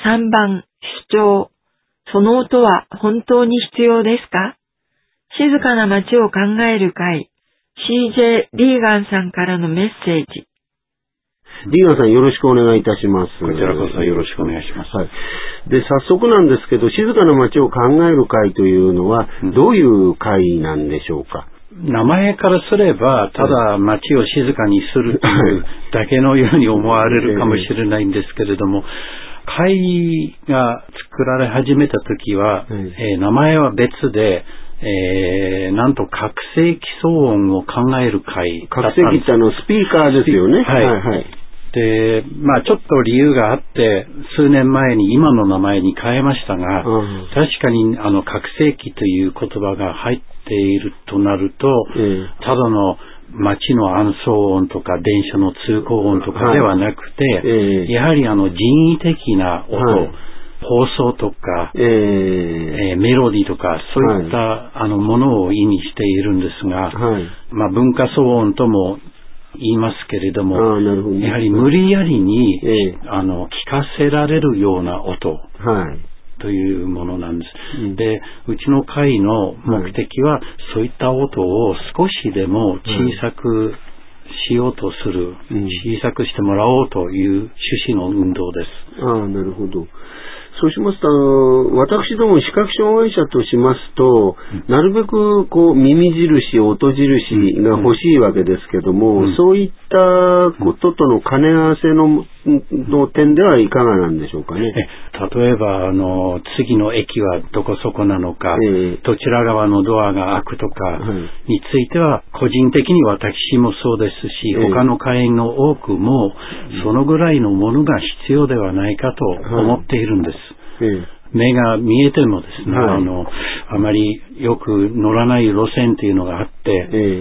3番、主張。その音は本当に必要ですか？静かな街を考える会、CJ リーガンさんからのメッセージ。 リーガンさんよろしくお願いいたします。 こちらこそよろしくお願いします。 はい。で、早速なんですけど、静かな街を考える会というのは、どういう会なんでしょうか？ 名前からすれば、ただ街を静かにするというだけのように思われるかもしれないんですけれども、会が作られ始めた時は、名前は別で、なんと拡声器騒音を考える会だったんです。 拡声器ってスピーカーですよね。 はい。はいはい。で、ちょっと理由があって、数年前に今の名前に変えましたが、確かに拡声器という言葉が入っているとなると、ただの街の暗騒音とか電車の通行音とかではなくて、やはり人為的な音、放送とか、メロディーとかそういったものを意味しているんですが、文化騒音とも言いますけれども、やはり無理やりに、聞かせられるような音、というものなんです。で、うちの会の目的は、そういった音を少しでも小さくしようとする、小さくしてもらおうという趣旨の運動です。 なるほど。そうしますと、私ども視覚障害者としますと、なるべく耳印、音印が欲しいわけですけども、そういったこととの兼ね合わせの点ではいかがなんでしょうかね。 例えば、次の駅はどこそこなのか、どちら側のドアが開くとかについては、個人的に私もそうですし、他の会員の多くも、そのぐらいのものが必要ではないかと思っているんです。目が見えてもですね、あまりよく乗らない路線というのがあって、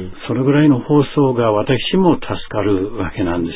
それぐらいの放送が私も助かるわけなんです。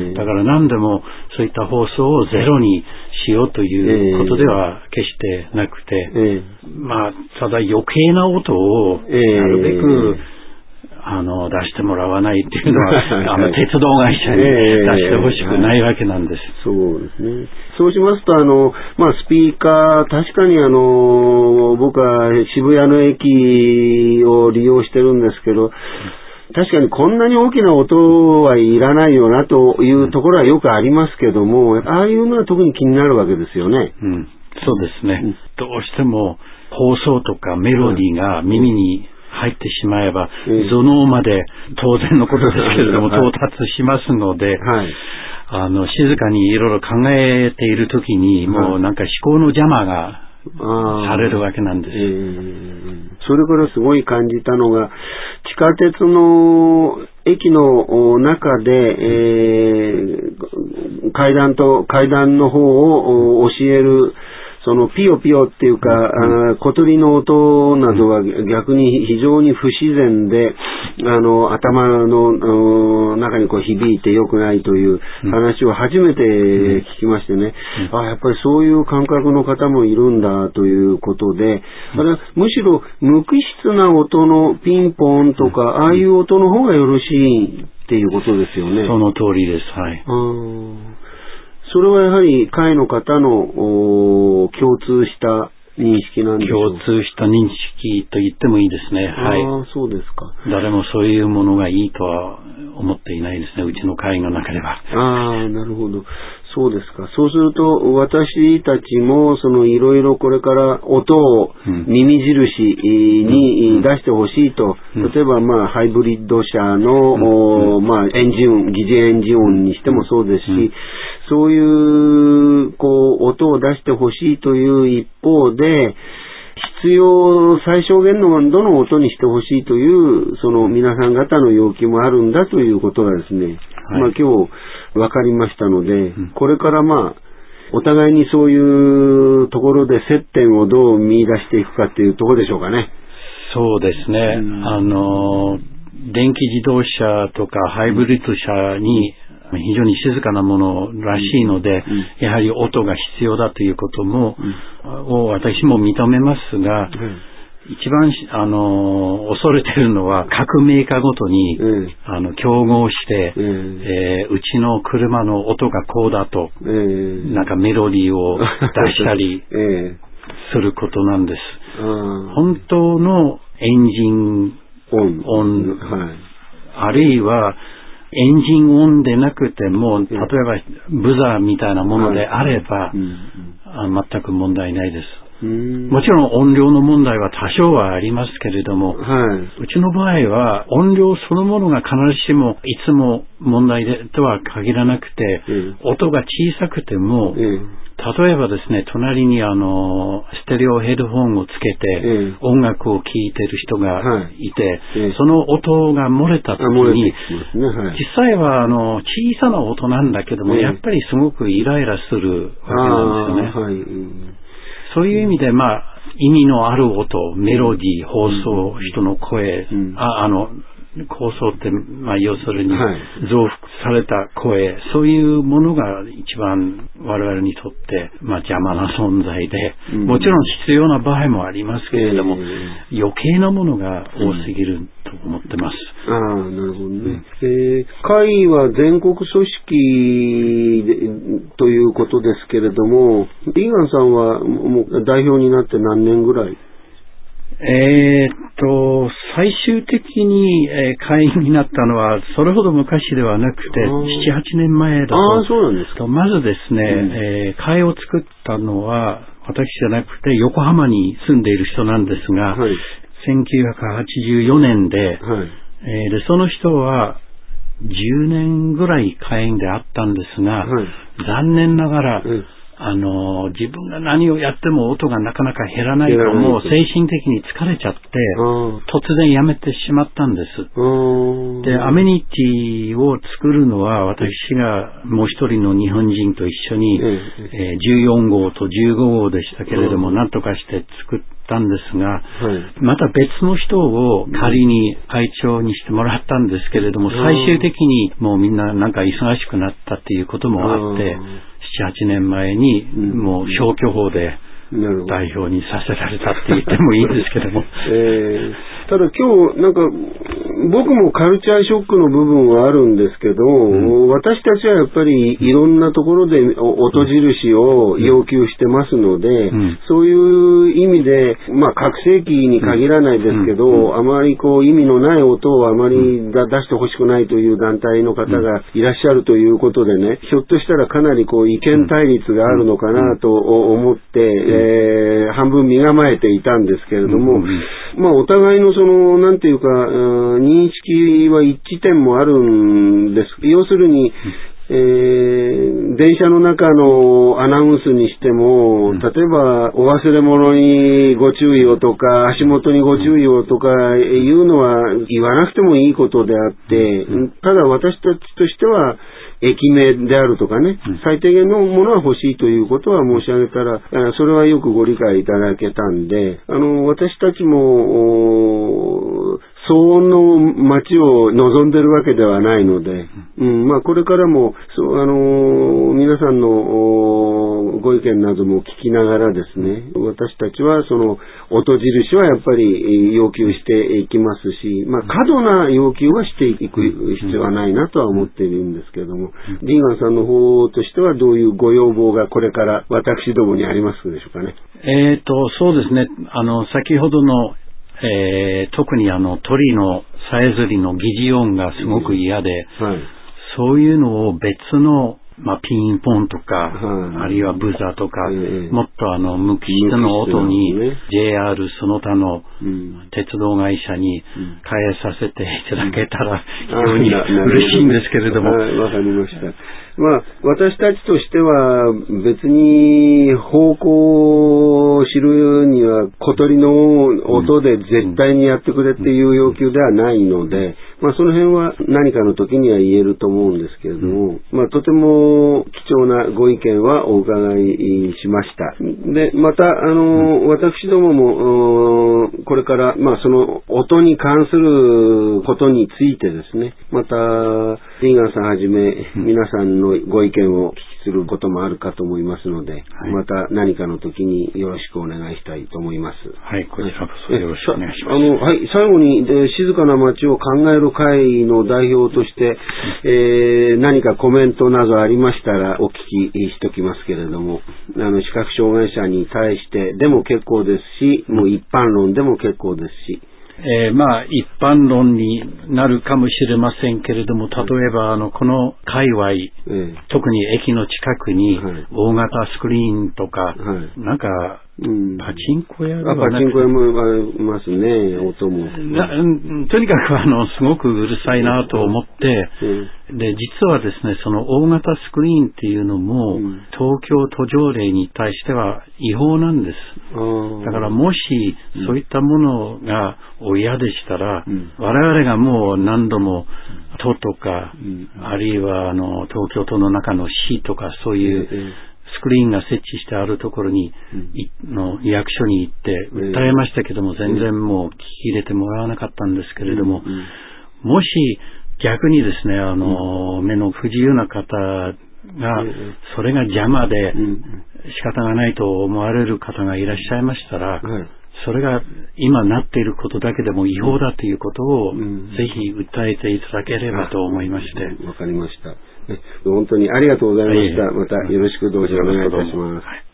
だから何でもそういった放送をゼロにしようということでは決してなくて、ただ余計な音をなるべく出してもらわないっていうのは、鉄道会社に出してほしくないわけなんです。 そうですね。そうしますと、スピーカー、確かに僕は渋谷の駅を利用してるんですけど、確かにこんなに大きな音はいらないよなというところはよくありますけども、ああいうのは特に気になるわけですよね。 そうですね。どうしても放送とかメロディーが耳に入ってしまえば、頭脳まで当然のことですけれども、到達しますので、静かにいろいろ考えているときに、もうなんか思考の邪魔がされるわけなんです。 それからすごい感じたのが、地下鉄の駅の中で、階段の方を教える、そのピヨピヨっていうか、小鳥の音などは逆に非常に不自然で、頭の中に響いて良くないという話を初めて聞きましてね、やっぱりそういう感覚の方もいるんだということで、むしろ無機質な音のピンポンとか、ああいう音の方がよろしいっていうことですよね。 その通りです。はい。 それはやはり会の方の共通した認識なんでしょうか。 共通した認識と言ってもいいですね。はい。 そうですか。 誰もそういうものがいいとは思っていないですね。うちの会の中では。 なるほど。そうですか。そうすると私たちもいろいろこれから音を耳印に出してほしいと、例えばハイブリッド車のエンジン音、疑似エンジン音にしてもそうですし、そういう音を出してほしいという一方で、必要最小限のどの音にしてほしいという皆さん方の要求もあるんだということがですね、今日分かりましたので、これからお互いにそういうところで接点をどう見出していくかというところでしょうかね。 そうですね。電気自動車とかハイブリッド車に非常に静かなものらしいので、やはり音が必要だということも、を私も認めますが、 一番、恐れてるのは、各メーカーごとに、競合して、うちの車の音がこうだと、なんかメロディーを出したりすることなんです。本当のエンジン音、あるいは、エンジン音でなくても、例えばブザーみたいなものであれば、全く問題ないです。もちろん音量の問題は多少はありますけれども、うちの場合は音量そのものが必ずしもいつも問題とは限らなくて、音が小さくても、例えばですね、隣にステレオヘッドホンをつけて音楽を聴いてる人がいて、その音が漏れた時に、実際は小さな音なんだけども、やっぱりすごくイライラするわけなんですよね。そういう意味で、意味のある音、メロディー、放送、人の声、放送って、要するに増幅された声、そういうものが一番我々にとって邪魔な存在で、もちろん必要な場合もありますけれども、余計なものが多すぎると思ってます。 なるほどね。会は全国組織ということですけれども、リーガンさんはもう代表になって何年ぐらい？ 最終的に会員になったのは、それほど昔ではなくて、7、8年前だと。 そうなんですか。 まずですね、会を作ったのは、私じゃなくて、横浜に住んでいる人なんですが、1984年で、で、その人は、10年ぐらい会員であったんですが、残念ながら、自分が何をやっても音がなかなか減らないと、もう精神的に疲れちゃって、突然やめてしまったんです。で、アメニティを作るのは、私がもう一人の日本人と一緒に、14号と15号でしたけれども、なんとかして作ったんですが、また別の人を仮に会長にしてもらったんですけれども、最終的にもうみんななんか忙しくなったっていうこともあって、7、8年前にもう消去法で代表にさせられたって言ってもいいんですけども。 ただ今日なんか僕もカルチャーショックの部分はあるんですけど、私たちはやっぱりいろんなところで音印を要求してますので、そういう意味で、拡声器に限らないですけど、あまり意味のない音をあまり出してほしくないという団体の方がいらっしゃるということでね、ひょっとしたらかなり意見対立があるのかなと思って、半分身構えていたんですけれども、お互いのなんていうか、認識は一致点もあるんです。要するに、電車の中のアナウンスにしても、例えばお忘れ物にご注意をとか、足元にご注意をとかいうのは言わなくてもいいことであって、ただ私たちとしては、駅名であるとかね、最低限のものは欲しいということは申し上げたら、それはよくご理解いただけたんで、私たちも、騒音の街を望んでるわけではないので、これからも、皆さんのご意見なども聞きながらですね、私たちは音印はやっぱり要求していきますし、過度な要求はしていく必要はないなとは思っているんですけれども、リーガンさんの方としてはどういうご要望がこれから私どもにありますでしょうかね。 そうですね。先ほどの、特に鳥のさえずりの疑似音がすごく嫌で、そういうのを別の、ピンポンとか、あるいはブザーとか、もっと無機質の音に、JR その他の鉄道会社に変えさせていただけたら非常に嬉しいんですけれども。 わかりました。私たちとしては別に方向を知るには小鳥の音で絶対にやってくれっていう要求ではないので、その辺は何かの時には言えると思うんですけれども、とても貴重なご意見はお伺いしました。で、また、私どもも、これから、その音に関することについてですね、また、リーガンさんはじめ、皆さんのご意見をお聞きすることもあるかと思いますので、はい、また何かの時によろしくお願いしたいと思います。 はい、こちらこそよろしくお願いします。 はい、最後に、静かな街を考える会の代表として、何かコメントなどありましたらお聞きしときますけれども、視覚障害者に対してでも結構ですし、もう一般論でも結構ですし、 一般論になるかもしれませんけれども、例えばこの界隈、特に駅の近くに大型スクリーンとか、なんかパチンコ屋パチンコ屋もいますね、音も。 とにかくすごくうるさいなと思って、で、実はですね、その大型スクリーンっていうのも、東京都条例に対しては違法なんです。だからもし、そういったものが嫌でしたら、我々がもう何度も都とか、あるいは東京都の中の市とか、そういうスクリーンが設置してあるところに、役所に行って訴えましたけども、全然もう聞き入れてもらわなかったんですけれども、もし逆にですね、目の不自由な方が、それが邪魔で仕方がないと思われる方がいらっしゃいましたら、それが今なっていることだけでも違法だということを、ぜひ訴えていただければと思いまして。 わかりました。本当にありがとうございました。またよろしくどうぞお願いいたします。